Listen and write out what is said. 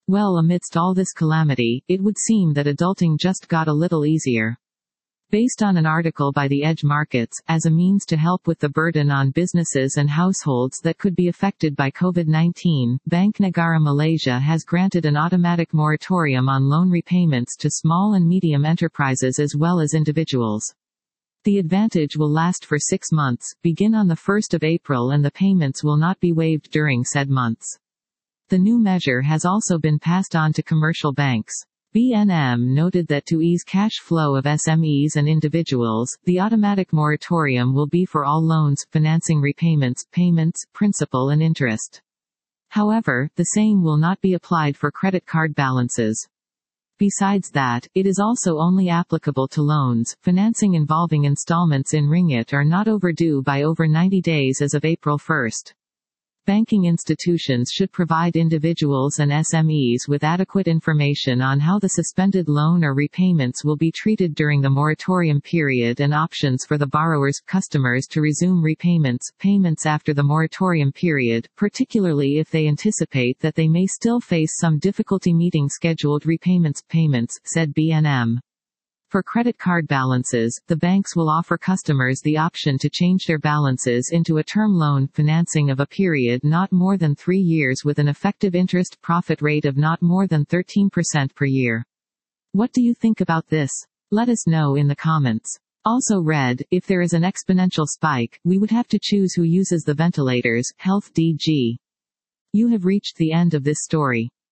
Well, amidst all this calamity, it would seem that adulting just got a little easier. Based on an article by The Edge Markets, as a means to help with the burden on businesses and households that could be affected by COVID-19, Bank Negara Malaysia has granted an automatic moratorium on loan repayments to small and medium enterprises as well as individuals. The advantage will last for 6 months, begin on the 1st of April, and the payments will not be waived during said months. The new measure has also been passed on to commercial banks. BNM noted that to ease cash flow of SMEs and individuals, the automatic moratorium will be for all loans, financing repayments, payments, principal and interest. However, the same will not be applied for credit card balances. Besides that, it is also only applicable to loans, financing involving installments in ringgit are not overdue by over 90 days as of April 1. Banking institutions should provide individuals and SMEs with adequate information on how the suspended loan or repayments will be treated during the moratorium period and options for the borrowers' customers to resume payments after the moratorium period, particularly if they anticipate that they may still face some difficulty meeting scheduled repayments, said BNM. For credit card balances, the banks will offer customers the option to change their balances into a term loan financing of a period not more than 3 years with an effective interest profit rate of not more than 13% per year. What do you think about this? Let us know in the comments. Also read, if there is an exponential spike, we would have to choose who uses the ventilators, Health DG. You have reached the end of this story.